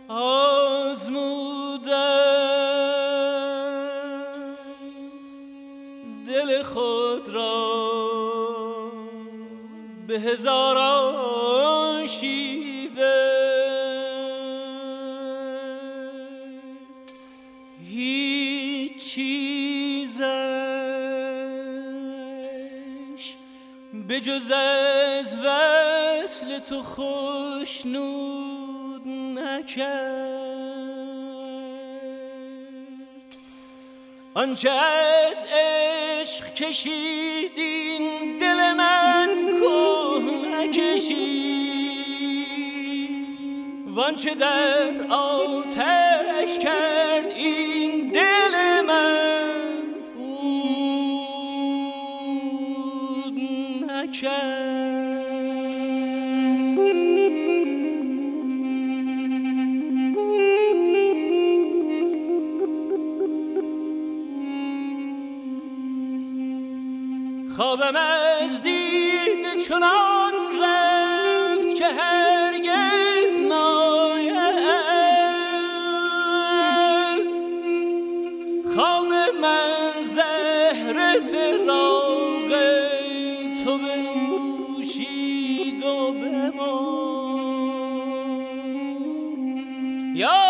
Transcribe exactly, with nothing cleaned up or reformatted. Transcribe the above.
آزمودم دل خود را به هزاران شیوه، هیچ چیزش به جز از وصل تو خوشنود نکرد. آنچه از عشق کشید این دل من که نکشید، وانچه در آتش کرد این دل من بود نکرد. خوابم از دید چنان رفت که هرگز ناید. خواب من زهر فراق تو بنوشید و بماند. یا